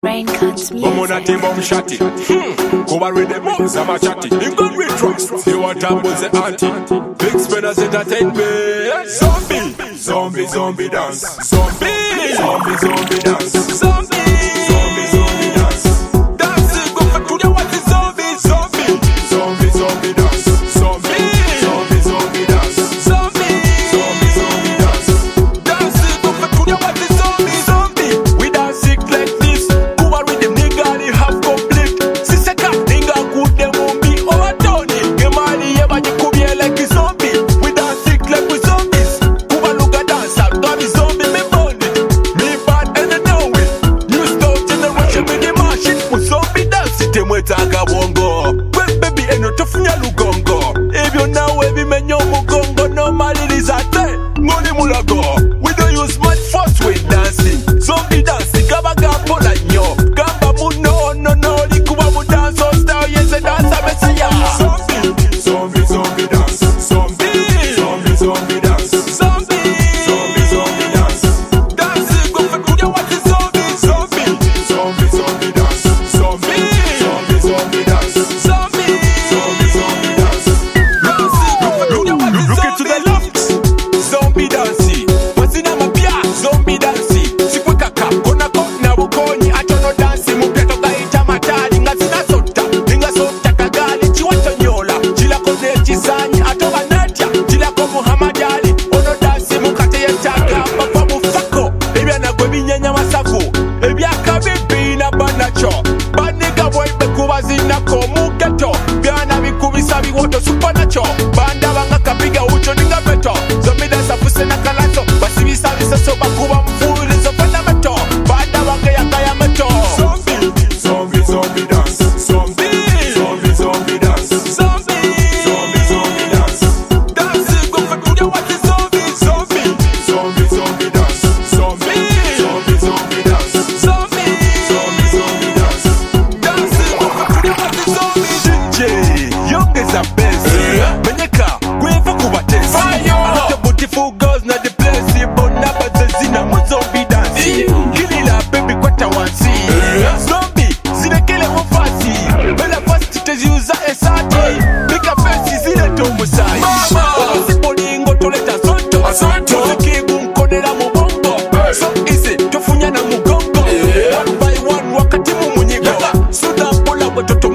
Raincoats music. Bomona timom shati. Kuba with the moms I'm a chatty. In God we trust. You want to was the auntie. Big spinners entertain me. Zombie, zombie, zombie dance. Zombie, zombie, zombie dance. Zombie, zombie, zombie dance. Dance, go for today. What is zombie? Zombie, zombie, zombie dance. Zombie, zombie, zombie dance. Zombie, zombie, zombie dance. Dance, go for today. What is zombie? Zombie, we dance sick like this. Kuba with them nigga, they have complete. Siseka, nigga, good them won't be overturned. Gemali, yeah, but you could be like a zombie. We dance sick like we zombies. Kuba look at dance, I'll grab a zombie, me born it. Me bad and I know it. New style generation with the machine. We zombie dance, it mwe taka bongo. Well, baby, and not to funya lugongo. If you know every man yo mugongo, normally it is a day. Money mulago. We don't use much force with dancing. Zombie dancing, gaba gapo la nyo. Gamba muno, no, likuba mu dance, so style, yes, and dance, I'm a zombie, zombie, zombie dance. Zombie, zombie, zombie dance. Zombie, zombie, zombie dance. Dance, go for today, what is zombie? Zombie, zombie, zombie dance. Zombie, zombie, zombie dance. Zombie, zombie, zombie dance. Dance, go for today, what is zombie? Look to the left. Zombie dancing. What's in my pia? Zombie dancing. Sikwekaka, kona na bukoni, atono dancing. Mupeto kaita matali, ngazina sota kagali, chiwato nyola. Chila kone chisani, atoba natia. Chila ko Muhammad Ali, ono dancing, mukate yetaka. Papa mufako, ebi anagwe binyanya masafu. Ebi akabibi na banacho. Baniga boy bekuba zinako muketo. Biana bikubisa biwoto supanacho. Banda banga kapiga ucho ninga beto. Zombie dance afuse na kalato. Basibisa biseso bakuba mfuri zo fundamental. Banda banga yakaya meto. Zombie, zombie, zombie dance. Zombie, zombie, zombie dance. Zombie, zombie, zombie dance. Dance, go for today, what is zombie? Zombie, zombie, zombie dance. Zombie, zombie, zombie dance. Zombie, zombie, zombie dance. Dance, go for today, what is zombie? DJ, young is a best. Menyeka, gweva kubatesi. All the beautiful girls na the place. Bona bazazina mu zombie dance. Kilila baby kwata wansi. Zombie, zinekele mufasi. Bela fast teziuza esati. Bika fesi zile tomusai. Sipolingo toleta zonto. Tozikigu mkonela mubongo. So easy, tofunya na mugongo. One by one wakati mumunyigo. Suda mpola wetoto